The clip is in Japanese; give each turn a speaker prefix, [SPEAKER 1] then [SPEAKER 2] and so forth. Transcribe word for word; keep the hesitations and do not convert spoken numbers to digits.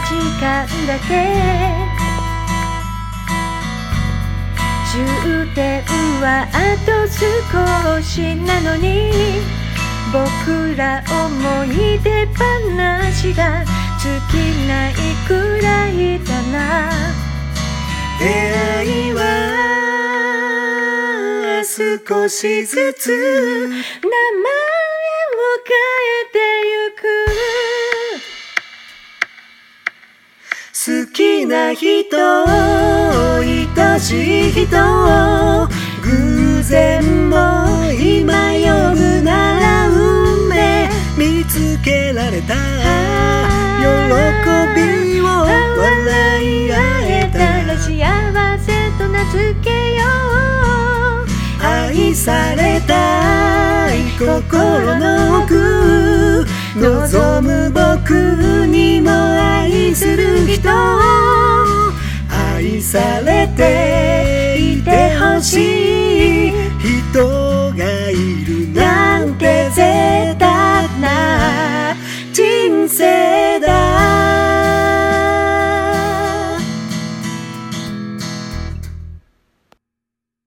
[SPEAKER 1] 時間だけ終点はあと少しなのに僕ら思い出話が尽きないくらいだな出会いは少しずつ名前を変えてゆく好きな人愛しい人を偶然も今呼ぶなら運命見つけられた喜びを笑い合えたら幸せと名付けよう愛されたい心の奥望む僕にも愛する人愛されて